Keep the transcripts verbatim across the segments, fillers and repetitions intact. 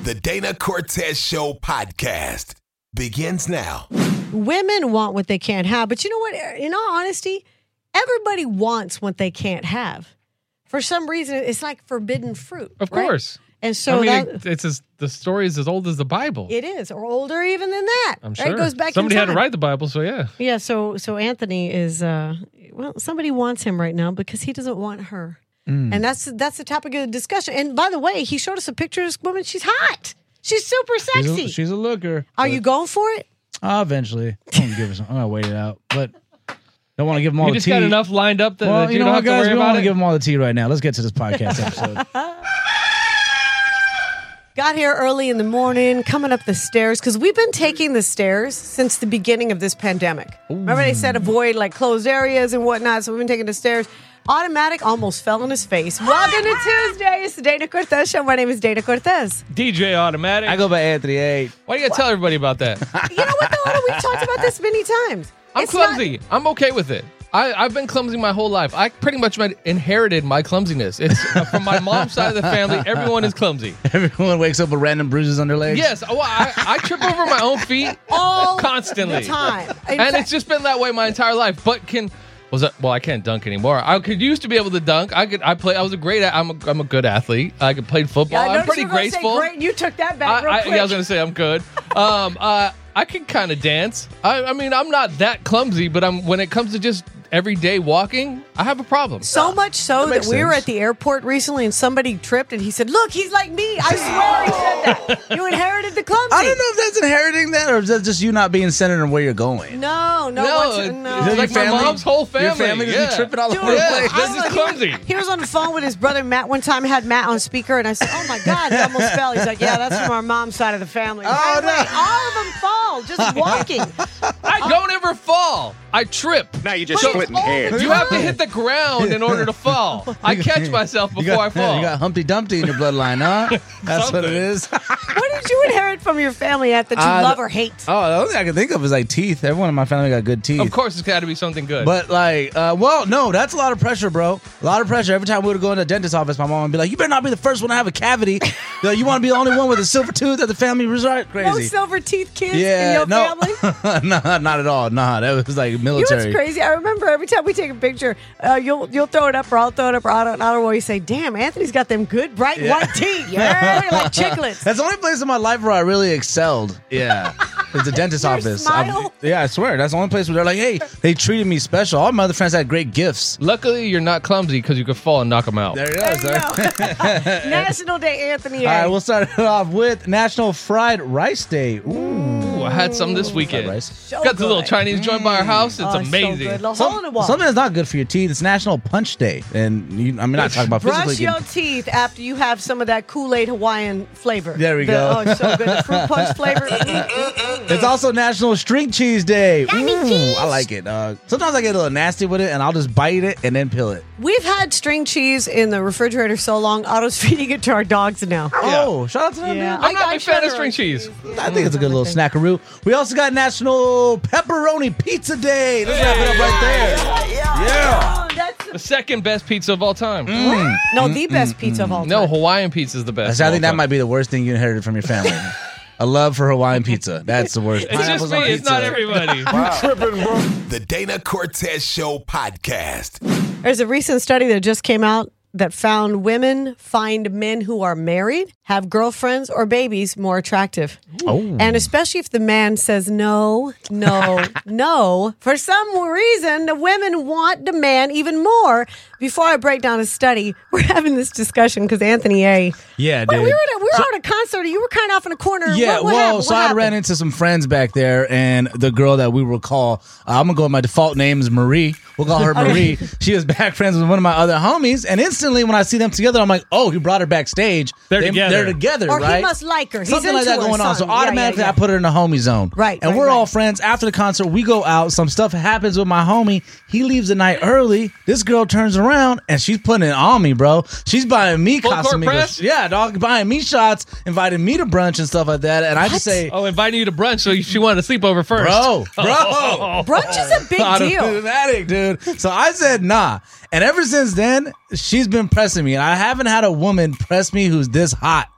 The Dana Cortez Show podcast begins now. Women want what they can't have, but you know what? In all honesty, everybody wants what they can't have. For some reason, it's like forbidden fruit. Of right? course. And so I mean, that, it's as, the story is as old as the Bible. it is, or older even than that. I'm right? sure. It goes back Somebody in had time. to write the Bible, so yeah. Yeah, so so Anthony is, uh, well, somebody wants him right now because he doesn't want her. Mm. And that's that's the topic of the discussion. And by the way, he showed us a picture of this woman. She's hot. She's super sexy. She's a, she's a looker. Are you going for it? Uh, eventually. I'm gonna give her some. I'm gonna wait it out, but don't want to give them all You the just tea. got enough lined up that, well, that you you know don't what, have to guys? worry We don't about want it. to give them all the tea right now. Let's get to this podcast episode. Got here early in the morning, coming up the stairs, because we've been taking the stairs since the beginning of this pandemic. Ooh. Remember they said avoid like closed areas and whatnot, so we've been taking the stairs. Automatic almost fell on his face. Welcome to Tuesday. It's the Dana Cortez Show. My name is Dana Cortez. D J Automatic. I go by Anthony A. Why do you got to tell everybody about that? You know what, though? We've talked about this many times. I'm It's clumsy. not- I'm okay with it. I, I've been clumsy my whole life. I pretty much inherited my clumsiness. It's uh, from my mom's side of the family. Everyone is clumsy. Everyone wakes up with random bruises on their legs. Yes, well, I, I trip over my own feet all constantly. the time. In And fact- it's just been that way my entire life. But can was that? Well, I can't dunk anymore. I could used to be able to dunk. I could. I play. I was a great. I'm a, I'm a good athlete. I could play football. Yeah, I I'm noticed pretty you were gonna say graceful. great, and you took that back I, real I, quick. yeah, I was gonna say I'm good. Um, uh, I can kind of dance. I, I mean, I'm not that clumsy, but I'm when it comes to just everyday walking, I have a problem. So much so That that, makes we were sense. at the airport recently and somebody tripped and he said, "Look, he's like me." I swear he said that. You inherited the clumsy. I don't know if that's inheriting that or is that just you not being centered on where you're going. No, no, No, what's- it- no. it's Your like my mom's whole family. Your family just yeah. be tripping all Dude, over the yeah, place. this I is was- clumsy. He was on the phone with his brother Matt one time, had Matt on speaker, and I said, "Oh my God, he almost fell." He's like, "Yeah, that's from our mom's side of the family." Oh, Wait, no. wait, all of them fall just walking. I don't ever fall. I trip. Now you're just But splitting it's all hairs. the You have to hit the ground in order to fall. I catch myself You before got, I fall. You got Humpty Dumpty in your bloodline, huh? That's what it Something. is. What did you inherit from your family at that you Uh, love or hate? Oh, the only thing I can think of is like teeth. Everyone in my family got good teeth. Of course, it's got to be something good. But like, uh, well, no, that's a lot of pressure, bro. A lot of pressure. Every time we would go into the dentist office, my mom would be like, "You better not be the first one to have a cavity. You, know, you want to be the only one with a silver tooth at the family resort." Crazy. No silver teeth kids in yeah, your no, family? no, not at all. Nah, that was like You know military. what's crazy? I remember every time we take a picture, uh, you'll you'll throw it up or I'll throw it up or I don't, I don't know. You say, "Damn, Anthony's got them good bright Yeah. white teeth. Yeah, like chiclets." That's the only place in my life where I really excelled. Yeah. It's the dentist Your office. smile? I'm- yeah, I swear. That's the only place where they're like, hey, they treated me special. All my other friends had great gifts. luckily, you're not clumsy because you could fall and knock them out. There it There is. you There. go. National Day Anthony A. All right, we'll start it off with National Fried Rice Day. Ooh. Ooh, I had some this weekend. Fried rice. So Got the little good. Chinese joint by our house. It's Oh, so amazing. good. The hole Some- in the wall. something that's not good for your teeth. It's National Punch Day. And you, I'm not talking about physically. Brush your getting- teeth after you have some of that Kool-Aid Hawaiian flavor. There we The- go. Oh, it's so good. The fruit punch flavor. It's also National String Cheese Day. Ooh, I like it. Uh, sometimes I get a little nasty with it, and I'll just bite it and then peel it. We've had string cheese in the refrigerator so long, Otto's feeding it to our dogs now. Oh, shout out to them. Yeah. dude. I'm not I- a I big fan try of to string like cheese. I think it's a good little snackaroo. We also got National Pepperoni Pizza Day. Let's wrap it up right there. Yeah. Oh, that's The second best pizza of all time. no, the best pizza of all time. No, Hawaiian pizza is the best. I of think all that time. might be the worst thing you inherited from your family. A love for Hawaiian pizza. That's the worst. It's just Pineapples me. on It's not pizza. everybody. The Dana Cortez Show podcast. There's a recent study that just came out that found women find men who are married, have girlfriends or babies more attractive. Oh. And especially if the man says no, no, no. For some reason, the women want the man even more. Before I break down a study, we're having this discussion because Anthony A. Yeah, Wait, dude. we were at a, we were at a concert. You were kind of off in a corner. Yeah, What- what well, happened? so What I happened? ran into some friends back there, and the girl that we will call, uh, I'm going to go with my default name is Marie. We'll call her Marie. She was back friends with one of my other homies, and instantly when I see them together, I'm like, oh, he brought her backstage. They're They- together. They're together, Or right? he must like her. He's Something like into that her, going on. So son. Yeah, yeah, automatically yeah. I put her in the homie zone. Right, And right, we're all right. friends. After the concert, we go out. Some stuff happens with my homie. He leaves the night early. This girl turns around and she's putting it on me, bro. She's buying me Full court Casamigos. press? Yeah, dog, buying me shots, inviting me to brunch and stuff like that. And I just say, Oh, inviting you to brunch, so she wanted to sleep over first. bro, bro. Brunch is a big deal. Automatic, dude. So I said nah. And ever since then, she's been pressing me. And I haven't had a woman press me who's this hot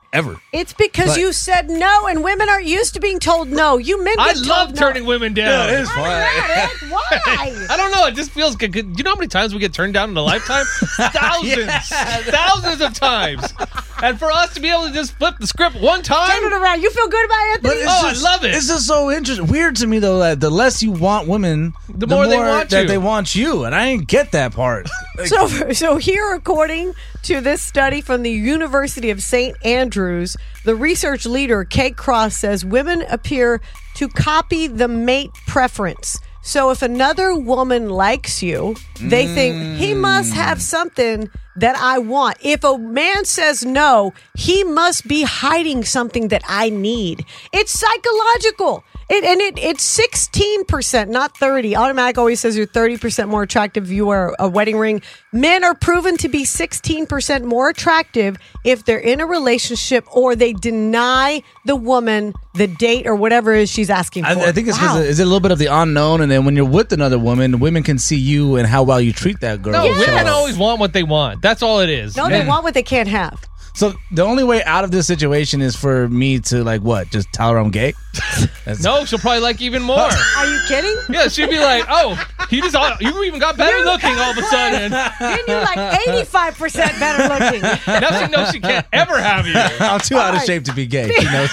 ever. It's because But- you said no, and women aren't used to being told no. You men I get love told no. turning women down. it is Why not? Why? I don't know. It just feels good. Do you know how many times we get turned down in a lifetime? Thousands. Thousands of times. And for us to be able to just flip the script one time. Turn it around. You feel good about it, But Anthony? it's Oh, just, I love it. It's just so interesting. Weird to me though that the less you want women, The more they want that you. they want you, and I didn't get that part. Like, So, so here, according to this study from the University of Saint Andrews, the research leader, Kate Cross, says women appear to copy the mate preference. So if another woman likes you, they think he must have something that I want. If a man says no, he must be hiding something that I need. It's psychological. It, and it it's sixteen percent, not thirty. Automatic always says you're thirty percent more attractive if you wear a wedding ring. Men are proven to be sixteen percent more attractive if they're in a relationship or they deny the woman the date or whatever it is she's asking for. I, I think it's because Wow. it's a little bit of the unknown, and then when you're with another woman, women can see you and how well you treat that girl. No, Yes. women always want what they want. That's all it is. No, they want what they can't have. So the only way out of this situation is for me to like what? Just tell her I'm gay? That's- No, she'll probably like even more. Are you kidding? Yeah, she'd be like, "Oh, he just you even got better looking all of a sudden." Then you're like eighty-five percent better looking. Now she knows she can't ever have you. I'm too out of Alright. shape to be gay. She knows.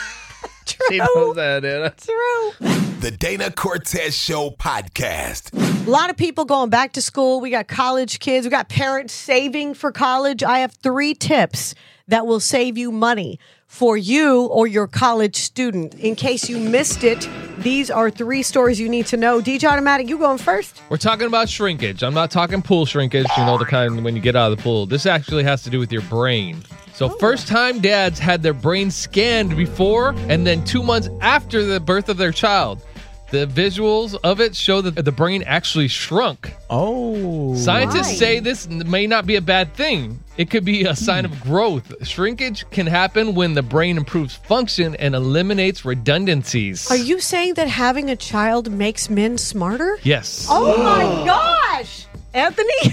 She True. knows that, Anna. True. The Dana Cortez Show podcast. A lot of people going back to school. We got college kids. We got parents saving for college. I have three tips that will save you money for you or your college student. In case you missed it, these are three stories you need to know. D J Automatic, you going first? We're talking about shrinkage. I'm not talking pool shrinkage, you know, the kind when you get out of the pool. This actually has to do with your brain. So first time dads had their brain scanned before and then two months after the birth of their child. The visuals of it show that the brain actually shrunk. Oh. Scientists Why? say this may not be a bad thing. It could be a sign of growth. Shrinkage can happen when the brain improves function and eliminates redundancies. Are you saying that having a child makes men smarter? Yes. Oh my gosh! Anthony?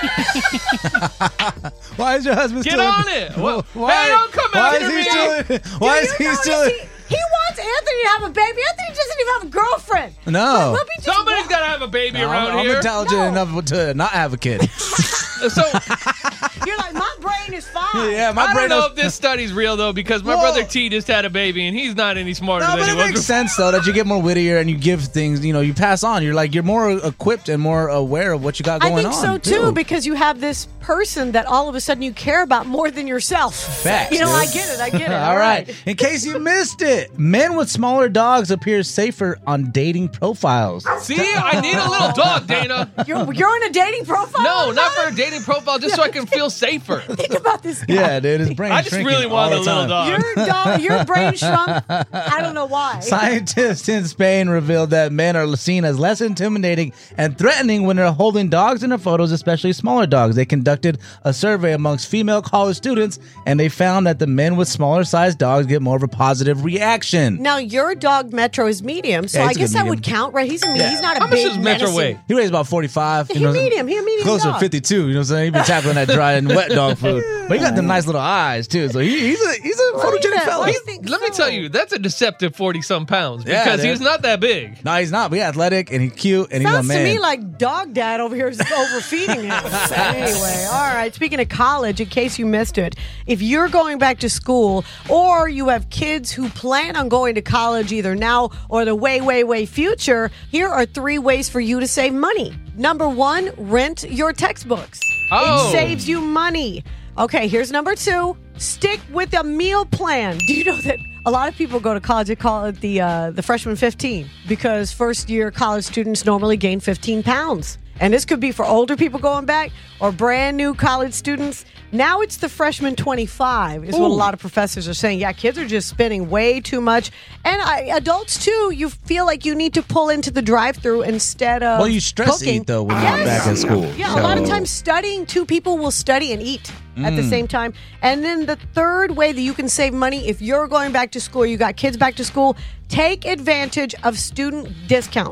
Why is your husband Get still on it. Well, Why, hey, don't come why after is he me. still Why Do is you he notice still he, he wants Anthony to have a baby. Anthony doesn't even have a girlfriend. No. Let me just Somebody's wa- got to have a baby around I'm, I'm here. intelligent No. enough to not have a kid. So You're like, my brain is fine. yeah, my I brain don't know is- if this study's real though, because my Whoa. brother T just had a baby and he's not any smarter No, than but he it was makes before. sense though that you get more wittier and you give things, you know, you pass on. You're like you're more equipped and more aware of what you got I going think on. so too, because you have this person that all of a sudden you care about more than yourself. Facts, You know, dude. I get it. I get it. All right. In case you missed it, men with smaller dogs appear safer on dating profiles. See, I need a little dog, Dana. You're, you're in a dating profile? No, not for a dating profile, just so I can feel safer. Think about this guy. Yeah, dude, his brain. I just shrinking really all wanted a the little time. dog. Your dog, your brain shrunk. I don't know why. Scientists in Spain revealed that men are seen as less intimidating and threatening when they're holding dogs in their photos, especially smaller dogs. They conducted a survey amongst female college students, and they found that the men with smaller sized dogs get more of a positive reaction. Now your dog Metro is medium, so Yeah, I he's a guess good that medium. would count, right? He's a medium. Yeah. He's not a How much big does Metro menacing- weigh? He weighs about forty-five. Yeah, You know, he medium. He a medium Closer dog. to fifty-two. You know what I'm saying? He been tackling that dry and wet dog food. But he got them nice little eyes, too. So he, he's a he's a Why is photogenic that? fella. Why He's- you think Let me so? tell you, that's a deceptive forty-some pounds Yeah, because dude. he's not that big. No, he's not. But he's athletic and he's cute and he's a Sounds man. to me like dog dad over here is overfeeding him. Anyway, all right. Speaking of college, in case you missed it, if you're going back to school or you have kids who plan on going to college either now or the way, way, way future, here are three ways for you to save money. Number one, rent your textbooks. Oh. It saves you money. Okay, here's number two. Stick with a meal plan. Do you know that a lot of people go to college, they call it the uh, the freshman fifteen because first year college students normally gain fifteen pounds. And this could be for older people going back or brand new college students. Now it's the freshman twenty-five is what a Ooh. lot of professors are saying. Yeah, kids are just spending way too much. And I, adults too, you feel like you need to pull into the drive-thru instead of Well, you stress cooking. eat, though, when Yes. you're back in school. Yeah, a lot of So- times studying, two people will study and eat at Mm. the same time. And then the third way that you can save money if you're going back to school, you got kids back to school, take advantage of student discounts.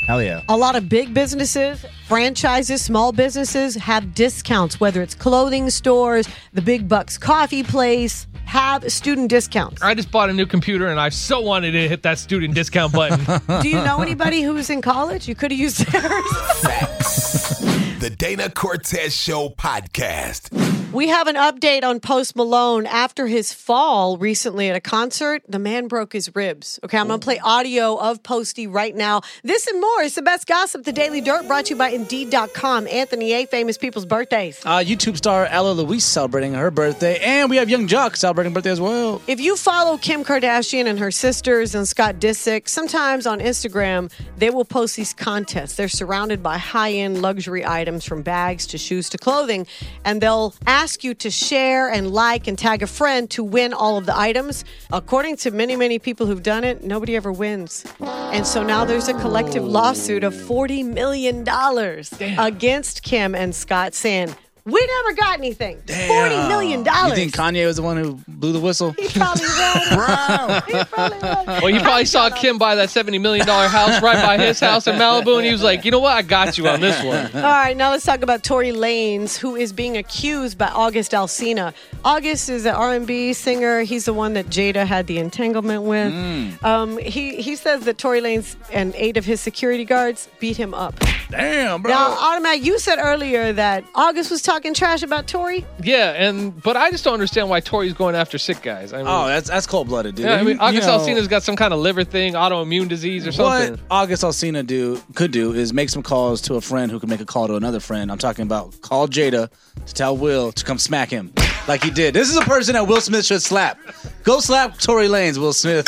Hell yeah. A lot of big businesses, franchises, small businesses have discounts, whether it's clothing stores, the Big Bucks coffee place, have student discounts. I just bought a new computer and I so wanted to hit that student discount button. Do you know anybody who's in college? You could have used theirs. Facts. The Dana Cortez Show podcast. We have an update on Post Malone after his fall recently at a concert. The man broke his ribs. Okay, I'm going to play audio of Posty right now. This and more is the best gossip, The Daily Dirt, brought to you by Indeed dot com. Anthony A., famous people's birthdays. Uh, YouTube star Ella Louise celebrating her birthday, and we have Young Jock celebrating birthday as well. If you follow Kim Kardashian and her sisters and Scott Disick, sometimes on Instagram, they will post these contests. They're surrounded by high-end luxury items from bags to shoes to clothing, and they'll ask you to share and like and tag a friend to win all of the items. According to many, many people who've done it, nobody ever wins. And so now there's a collective lawsuit of forty million dollars against Kim and Scott saying, we never got anything. forty million dollars. You think Kanye was the one who blew the whistle? He probably was. He probably was. Well, he probably saw Kim buy that seventy million dollars house right by his house in Malibu, and he was like, you know what? I got you on this one. All right, now let's talk about Tory Lanez, who is being accused by August Alsina. August is an R and B singer. He's the one that Jada had the entanglement with. Mm. Um, he, he says that Tory Lanez and eight of his security guards beat him up. Damn, bro. Now, Automatic, you said earlier that August was talking trash about Tory. Yeah, and but I just don't understand why Tory's going after sick guys. I mean, Oh, that's that's cold blooded, dude. yeah, I mean, You August know, Alsina's got some kind of liver thing, autoimmune disease or something. What August Alsina do could do is make some calls to a friend who can make a call to another friend. I'm talking about call Jada to tell Will to come smack him like he did. This is a person that Will Smith should slap. Go slap Tory Lanez, Will Smith.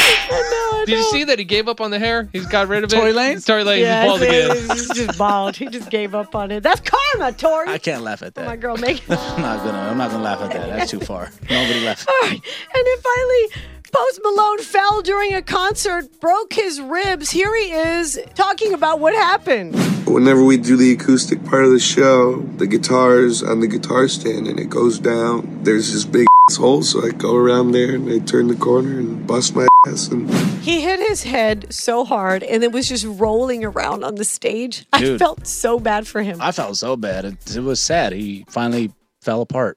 Did you see that he gave up on the hair? He's got rid of it. Tory Lanez? Tory Lanez Yeah, is bald again. he's just bald. He just gave up on it. That's karma, Tory. I can't laugh at that. My girl, make I'm not gonna. I'm not gonna laugh at that. That's too far. Nobody laughed. All right. And then finally, Post Malone fell during a concert, broke his ribs. Here he is talking about what happened. Whenever we do the acoustic part of the show, the guitar's on the guitar stand and it goes down. There's this big hole, so I go around there and I turn the corner and bust my ass. And He hit his head so hard and it was just rolling around on the stage. Dude. I felt so bad for him. I felt so bad. It, it was sad. He finally fell apart.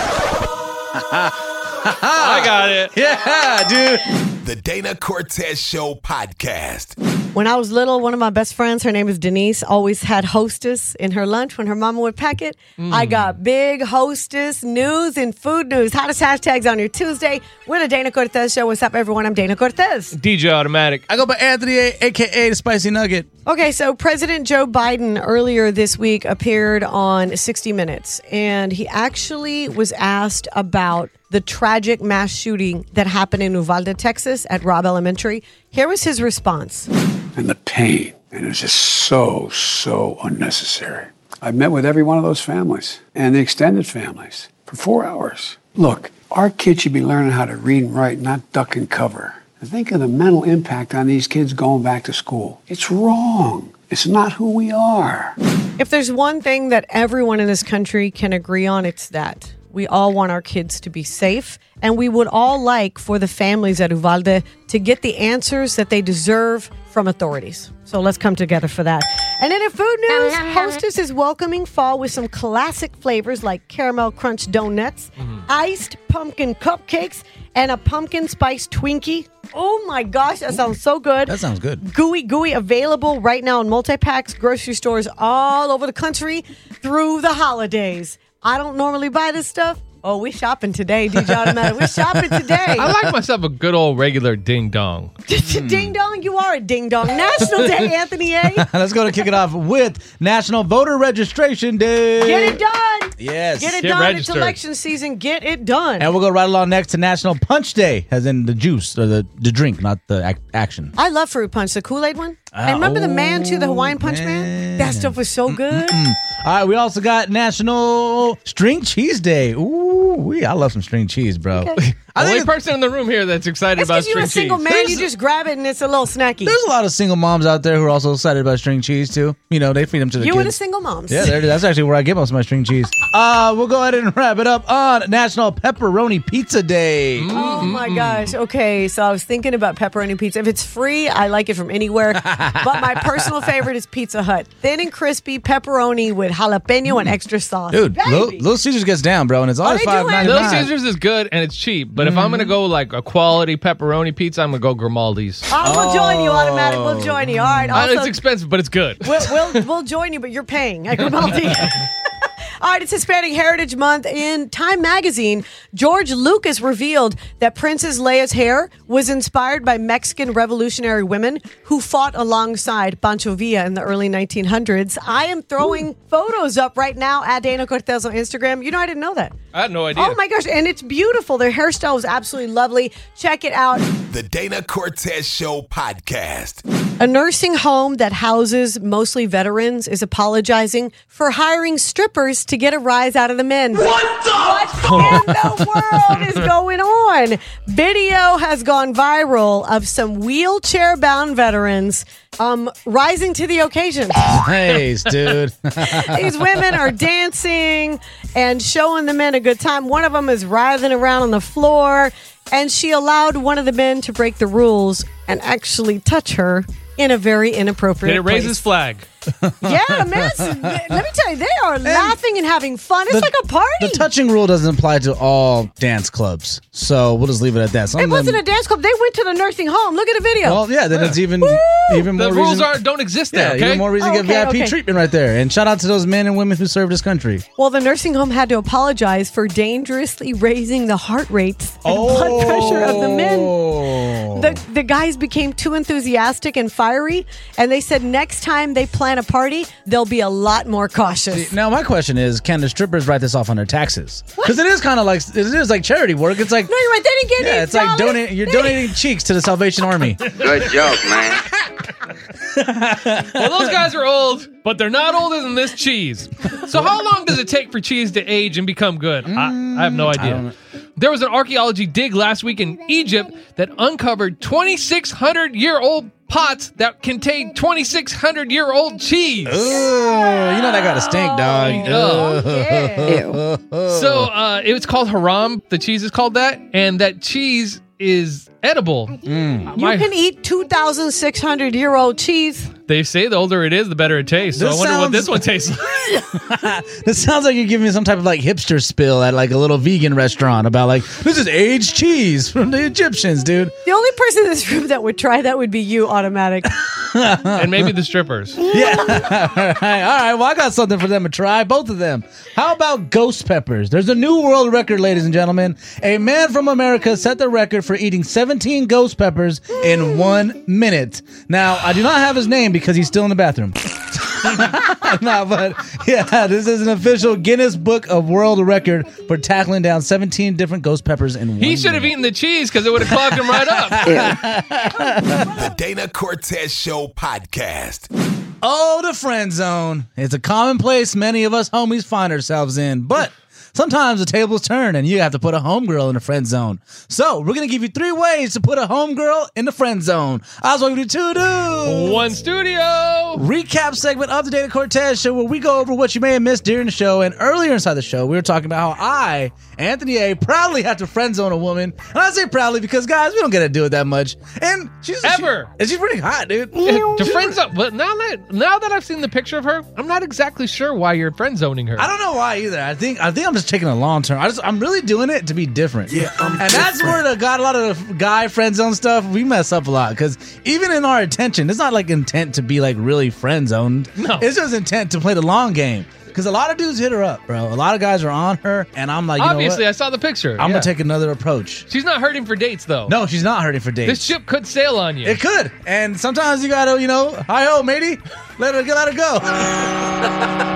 I got it. Yeah, dude. The Dana Cortez Show podcast. When I was little, one of my best friends, her name is Denise, always had Hostess in her lunch when her mama would pack it. Mm. I got big Hostess news and food news. Hottest hashtags on your Tuesday. We're the Dana Cortez Show. What's up, everyone? I'm Dana Cortez. D J Automatic. I go by Anthony A, a k a. The Spicy Nugget. Okay, so President Joe Biden earlier this week appeared on sixty minutes, and he actually was asked about the tragic mass shooting that happened in Uvalde, Texas at Robb Elementary. Here was his response. And the pain, and it's just so, so unnecessary. I've met with every one of those families and the extended families for four hours. Look, our kids should be learning how to read and write, not duck and cover. And think of the mental impact on these kids going back to school. It's wrong. It's not who we are. If there's one thing that everyone in this country can agree on, it's that. We all want our kids to be safe, and we would all like for the families at Uvalde to get the answers that they deserve from authorities. So let's come together for that. And then in food news, Hostess is welcoming fall with some classic flavors like caramel crunch donuts, mm-hmm. iced pumpkin cupcakes, and a pumpkin spice Twinkie. Oh my gosh, that sounds so good. That sounds good. Gooey Gooey available right now in multi-packs, grocery stores all over the country through the holidays. I don't normally buy this stuff. Oh, we shopping today, D J Automatic. We're shopping today. I like myself a good old regular ding dong. Ding dong, you are a ding dong. National Day, Anthony A. Let's go to kick it off with National Voter Registration Day. Get it done. Yes. Get it Get done. registered. It's election season. Get it done. And we'll go right along next to National Punch Day, as in the juice or the, the drink, not the ac- action. I love fruit punch, the Kool-Aid one. Ah, and remember the man oh, too, the Hawaiian Punch man? man. That stuff was so good. Mm-mm. All right, we also got National String Cheese Day. Ooh, we I love some string cheese, bro. Okay. I Only think person in the room here that's excited It's about because you're string a single cheese. man. There's- You just grab it and it's a little snacky. there's a lot of single moms out there who are also excited about string cheese too. You know, they feed them to the You kids. and the single moms. Yeah, there it is. That's actually where I get most of my string cheese. Uh, we'll go ahead and wrap it up on National Pepperoni Pizza Day. Oh my gosh. Okay, so I was thinking about pepperoni pizza. If it's free, I like it from anywhere. But my personal favorite is Pizza Hut. Thin and crispy pepperoni with jalapeno and extra sauce. Dude, Baby. Little, Little Caesars gets down, bro, and it's always they five doing? ninety Little nine. Caesars is good and it's cheap, but if I'm gonna go like a quality pepperoni pizza, I'm gonna go Grimaldi's. Oh, we'll join you, Automatic. We'll join you. All right. Uh, Also, it's expensive, but it's good. we'll, we'll, we'll join you, but you're paying at Grimaldi. All right, it's Hispanic Heritage Month. In Time magazine, George Lucas revealed that Princess Leia's hair was inspired by Mexican revolutionary women who fought alongside Pancho Villa in the early nineteen hundreds. I am throwing Ooh. photos up right now at Dana Cortez on Instagram. You know, I didn't know that. I had no idea. Oh my gosh, and it's beautiful. Their hairstyle was absolutely lovely. Check it out. The Dana Cortez Show podcast. A nursing home that houses mostly veterans is apologizing for hiring strippers to get a rise out of the men. What the? What in the world is going on? Video has gone viral of some wheelchair-bound veterans um, rising to the occasion. Nice, dude. These women are dancing and showing the men a good time. One of them is writhing around on the floor, and she allowed one of the men to break the rules and actually touch her in a very inappropriate Did it raise place. his flag? Yeah, man. Let me tell you, they are laughing and having fun. It's The- like a party. The touching rule doesn't apply to all dance clubs, so we'll just leave it at that. Some It of wasn't them, a dance club. They went to the nursing home. Look at the video. Well, yeah, then it's even even more The rules reason. are don't exist yeah, there. Okay. even more reason to Oh, get okay, V I P okay. treatment right there. And shout out to those men and women who served this country. Well, the nursing home had to apologize for dangerously raising the heart rates and blood pressure of the men. Oh. The, the guys became too enthusiastic and fiery, and they said next time they plan a party, they'll be a lot more cautious. Now, my question is, can the strippers write this off on their taxes? Because it is kind of like it is like charity work. It's like No, you're right. They didn't get yeah, any it's like dollars. donate. You're donating cheeks to the Salvation Army. Good joke, man. Well, those guys are old, but they're not older than this cheese. So how long does it take for cheese to age and become good? I, I have no idea. There was an archaeology dig last week in Egypt that uncovered twenty-six hundred year old pots that contain twenty-six hundred year old cheese. Oh, you know that got to stink, dog. Oh, Yeah. So uh, it was called haram. The cheese is called that, and that cheese is edible. You My- can eat two thousand six hundred year old cheese. They say the older it is, the better it tastes. So This I wonder what sounds- this one tastes like. This sounds like you're giving me some type of like hipster spill at like a little vegan restaurant about like this is aged cheese from the Egyptians, dude. The only person in this room that would try that would be you, Automatic. And maybe the strippers. Yeah. all right. All right. Well, I got something for them to try. Both of them. How about ghost peppers? There's a new world record, ladies and gentlemen. A man from America set the record for eating seventeen ghost peppers in one minute. Now, I do not have his name because he's still in the bathroom. No, but yeah, this is an official Guinness Book of World Record for tackling down seventeen different ghost peppers in one He should have minute. eaten the cheese because it would have clogged him right up. The Dana Cortez Show podcast. Oh, the friend zone. It's a common place many of us homies find ourselves in, but sometimes the tables turn and you have to put a homegirl in the friend zone. So we're going to give you three ways to put a homegirl in the friend zone. I was going to two do. One studio. Recap segment of the Dana Cortez Show where we go over what you may have missed during the show. And earlier inside the show, we were talking about how I, Anthony A, proudly have to friend zone a woman. And I say proudly because, guys, we don't get to do it that much. And she's Ever. She, and she's pretty hot, dude. To friends up, but now that now that I've seen the picture of her, I'm not exactly sure why you're friend zoning her. I don't know why either. I think I think I'm just taking a long term. I just I'm really doing it to be different. Yeah, I'm and that's where the got a lot of the guy friend zone stuff. We mess up a lot because even in our attention, it's not like intent to be like really friend zoned. No. It's just intent to play the long game. Because a lot of dudes hit her up, bro. A lot of guys are on her, and I'm like, you Obviously, know I what? saw the picture. I'm Yeah. gonna take another approach. She's not hurting for dates though. No, she's not hurting for dates. This ship could sail on you. It could, and sometimes you gotta, you know, hi ho, matey, let her let her go.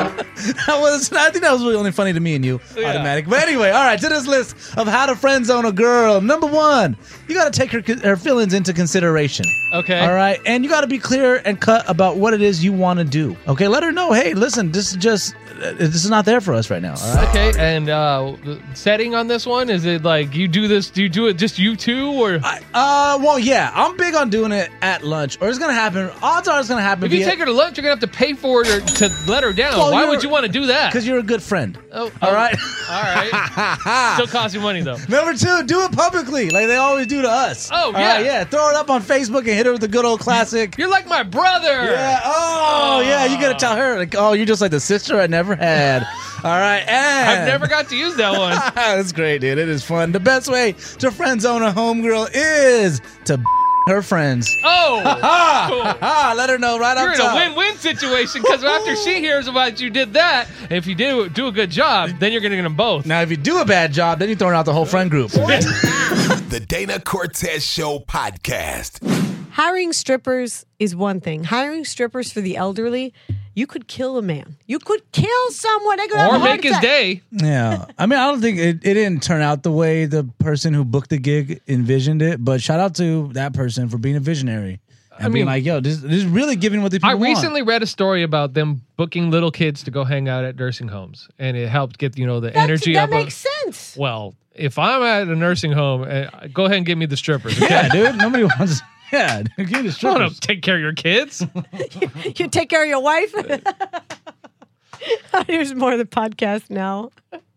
That was, I think that was really only funny to me and you, Yeah. Automatic. But anyway, all right, to this list of how to friend zone a girl. Number one, you got to take her her feelings into consideration. Okay. All right, and you got to be clear and cut about what it is you want to do. Okay, let her know, hey, listen, this is just, uh, this is not there for us right now. All right. Okay, and uh, the setting on this one, is it like you do this, do you do it just you two, or I, uh, well, yeah, I'm big on doing it at lunch, or it's gonna happen. Odds are it's gonna happen. if you take her to lunch, you're going to have to pay for it or to let her down. Well, Why you're- would you want to do that? because you're a good friend. Oh, All right. All right. Still costs you money, though. Number two, do it publicly, like they always do to us. Oh, All yeah. right, yeah. Throw it up on Facebook and hit her with the good old classic. You're like my brother. Yeah. Oh, yeah. You gotta tell her, like, oh, you're just like the sister I never had. All right. And I've never got to use that one. That's great, dude. It is fun. The best way to friend zone a homegirl is to her friends. Oh. Ha ha! Let her know right You're up in a top. win-win situation because after she hears about you did that, and if you do do a good job, then you're going to get them both. Now, if you do a bad job, then you're throwing out the whole friend group. The Dana Cortez Show podcast. Hiring strippers is one thing. Hiring strippers for the elderly, you could kill a man. You could kill someone. They could have Or a heart make his attack. day. Yeah. I mean, I don't think it, it didn't turn out the way the person who booked the gig envisioned it, but shout out to that person for being a visionary and I being mean- like, yo, this, this is really giving what the people I want. recently read a story about them booking little kids to go hang out at nursing homes, and it helped get, you know, the That's- energy that up. makes of, sense. Well, if I'm at a nursing home, uh, go ahead and give me the strippers. Okay? Yeah, dude. Nobody wants. Yeah, give me the I want strippers. to take care of your kids. You take care of your wife. Here's more of the podcast now.